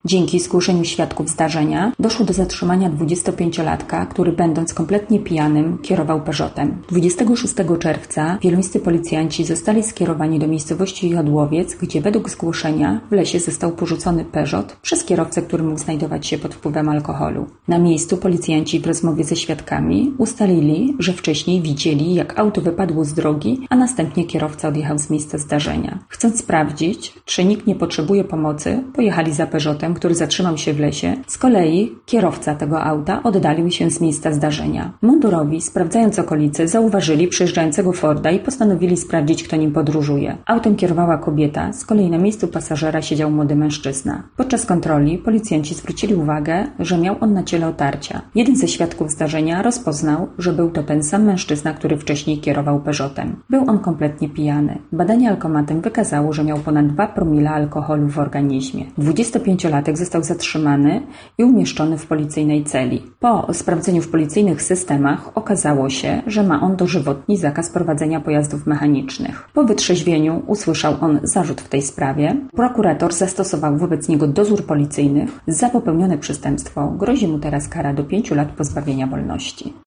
Dzięki zgłoszeniu świadków zdarzenia doszło do zatrzymania 25-latka, który będąc kompletnie pijanym kierował Peugeotem. 26 czerwca wieluńscy policjanci zostali skierowani do miejscowości Jodłowiec, gdzie według zgłoszenia w lesie został porzucony Peugeot przez kierowcę, który mógł znajdować się pod wpływem alkoholu. Na miejscu policjanci w rozmowie ze świadkami ustalili, że wcześniej widzieli, jak auto wypadło z drogi, a następnie kierowca odjechał z miejsca zdarzenia. Chcąc sprawdzić, czy nikt nie potrzebuje pomocy, pojechali za Peugeotem, który zatrzymał się w lesie. Z kolei kierowca tego auta oddalił się z miejsca zdarzenia. Mundurowi, sprawdzając okolice, zauważyli przejeżdżającego Forda i postanowili sprawdzić, kto nim podróżuje. Autem kierowała kobieta, z kolei na miejscu pasażera siedział młody mężczyzna. Podczas kontroli policjanci zwrócili uwagę, że miał on na ciele otarcia. Jeden ze świadków zdarzenia rozpoznał, że był to ten sam mężczyzna, który wcześniej kierował Peugeotem. Był on kompletnie pijany. Badanie alkomatem wykazało, że miał ponad 2 promile alkoholu w organizmie. 25-latek został zatrzymany i umieszczony w policyjnej celi. Po sprawdzeniu w policyjnych systemach okazało się, że ma on dożywotni zakaz prowadzenia pojazdów mechanicznych. Po wytrzeźwieniu usłyszał on zarzut w tej sprawie. Prokurator zastosował wobec niego dozór policyjny. Za popełnione przestępstwo grozi mu teraz kara do 5 lat pozbawienia wolności.